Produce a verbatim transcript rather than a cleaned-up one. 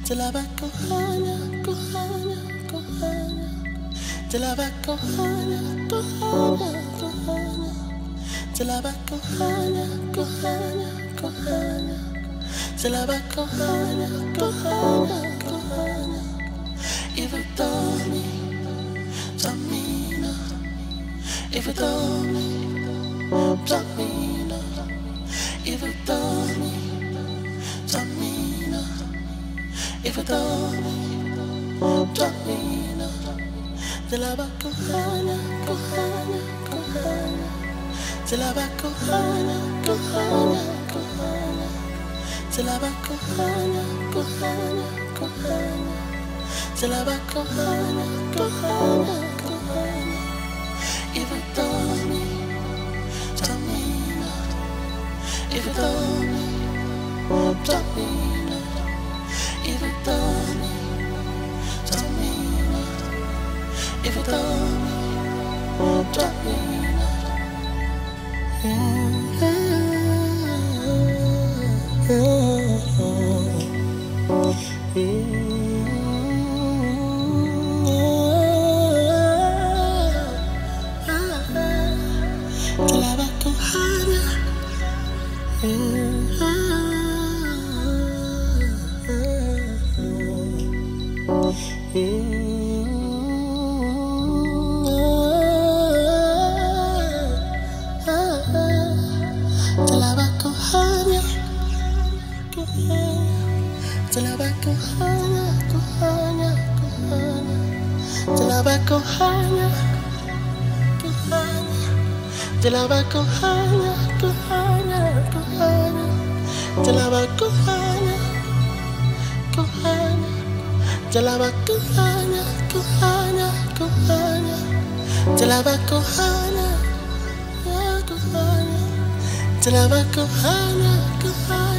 Dalawa kochania, kochania, kochania. Dalawa kochania, kochania, kochania. Dalawa kochania, kochania, kochania. Dalawa kochania, kochania, kochania. If you told me, Tamina. If you told me, Tamina. If you told me, Tamina. If you told me, Tamina. Dalawa kochania, kochania, kochania. Dalawa kochania, kochania, kochania. Dalawa kochania, kochania, kochania. Dalawa kochania, kochania, kochania. If you told me, Tamina. If you told me, Tamina. If you told me, Tamina. If you told me, Tamina. Dalawa kochania. Dalawa kochania, kochania. Dalawa kochania, kochania, kochania. Dalawa kochania, kochania. Dalawa kochania, kochania, kochania. Dalawa kochania, kochania. Dalawa kochania, kochania, kochania. Dalawa kochania, kochania. Dalawa kochania, kochania.